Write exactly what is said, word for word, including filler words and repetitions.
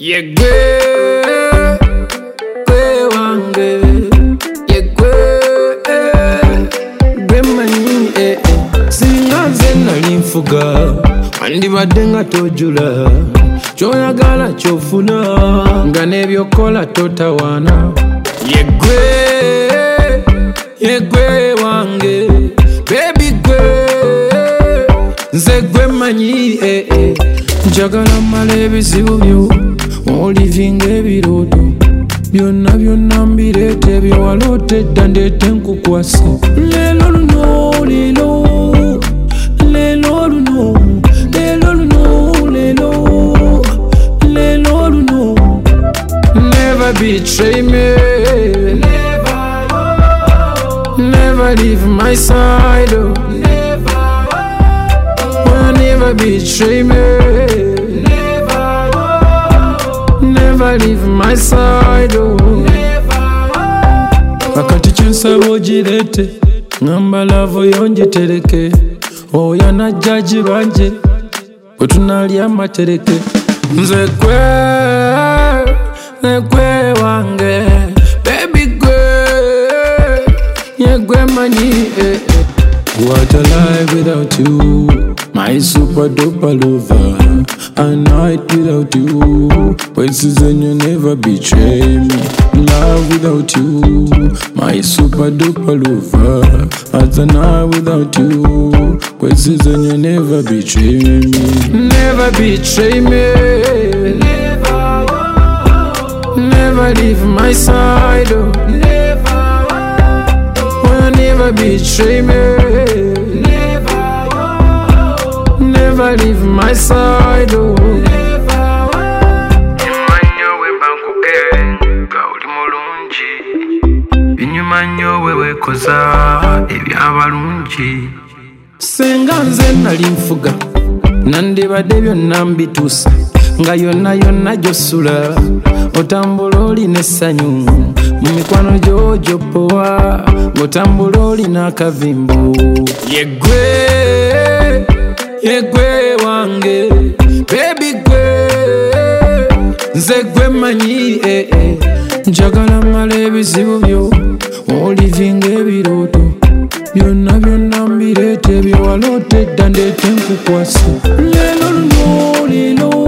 Yegwe, gwe wange. Yegwe, gwe manyi eh eh. Singa nze nali nfuga, wandibadde nga tojula. Ky'oyagala ky'ofuna, nga n'ebyokola totawaana. Yegwe, yegwe wange. Baby gwe, nze gwe manyi eh eh. Njagala mmala ebizibu byo, olivinga ebirooto. Byonna byonna mbireete bye walootedda ndeete nkukwase. Leero luno, leero, leero luno, leero luno, leero, leero luno. Never betray me, never, never leave my side, oh. Never, oh, never betray me, never, never leave my side, oh. Kakati kyensaba ogirete, ngamba lavo yongitereke. Oya na jaji banje, bwe tunalya amatereke. Nze gwe, ne gwe wange. Baby gwe, ye gwe manyi eh eh. What a life without you, my super duper lover. A night without you, places and you never betray me. Love without you, my super duper lover. As a night without you, places and you never betray me. Never betray me, never, never leave my side, oh. Never, oh, never betray me, never, never leave my side, oh. Manyo wewe koza ebyabalungi. Senga nze nali nfuga, nandibadde byonna mbituusa. Nga yonna yonna gy'osula, otambula olina essanyu. Mu mikwano gyo gy'opowa, ng'otambula olina akavimbo. Yegwe, yegwe wange. Baby gwe, nze gwe manyi eh eh. Njagala mmala ebizibu byo, olivinga ebirooto. Byonna byonna mbireete bye walootedda ndeete nkukwase. Leero luno, leero.